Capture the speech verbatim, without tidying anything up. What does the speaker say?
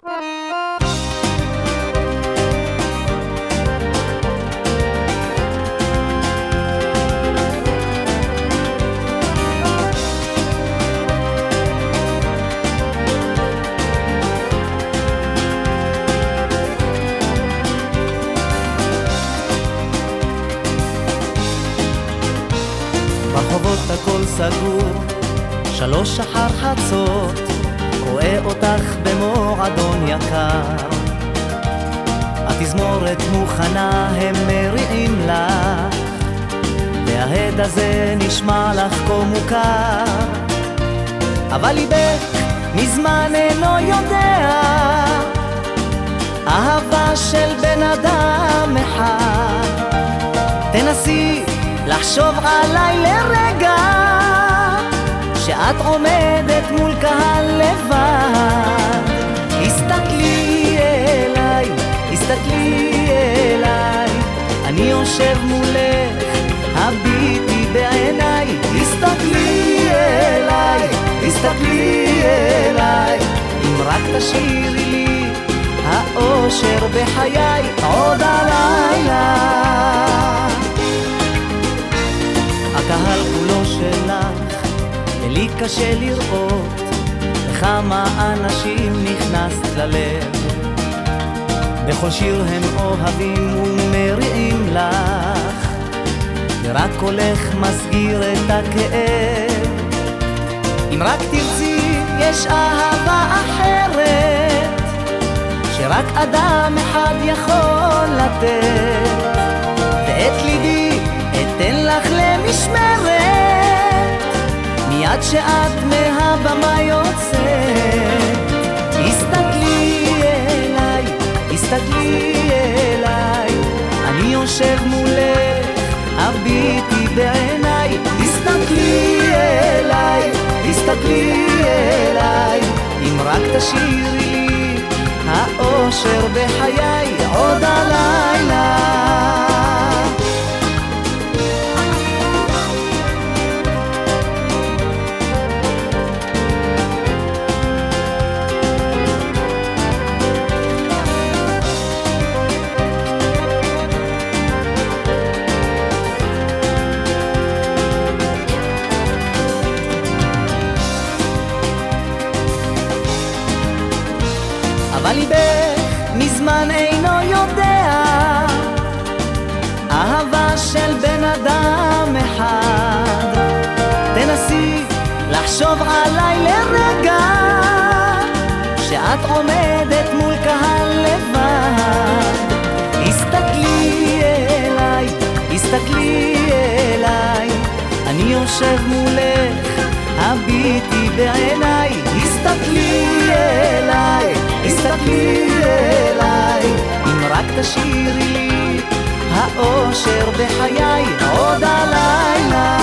ברחובות הכל סגור, שלוש שחר חצות, רואה אותך במועדון יקר. התזמורת מוכנה, הם מריעים לך, וההד הזה נשמע לך כה מוכר. אבל ליבך מזמן אינו יודע, אהבה של בן אדם אחד. תנסי לחשוב עליי לרגע, שאת עומדת מול קהל לבד. הסתכלי אליי, הסתכלי אליי, אני יושב מולך, הביטי בעיניי. הסתכלי אליי, הסתכלי אליי, אם רק תשאירי לי האושר בחיי עוד הלילה. הקהל כולו שלך, ולי קשה לראות לכמה אנשים נכנסת ללב. בכל שיר הם אוהבים ומריעים לך, ורק קולך מסגיר את הכאב. אם רק תרצי יש אהבה אחרת, שרק אדם אחד יכול לתת. ואת ליבי אתן לך למשמרת, מיד שאת מהבמה יוצאת. הסתכלי אליי, הסתכלי אליי, אני יושב מולך, הביטי בעיניי. הסתכלי אליי, הסתכלי אליי, אם רק תשאירי לי האושר בחיי עוד הלילה. אבל ליבך מזמן אינו יודע, אהבה של בן אדם אחד. תנסי לחשוב עליי לרגע, שאת עומדת מול קהל לבד. הסתכלי אליי, הסתכלי אליי, אני יושב מולך, הביטי בעיניי. הסתכלי אליי, הסתכלי אליי, אם רק תשאירי לי האושר בחיי עוד הלילה.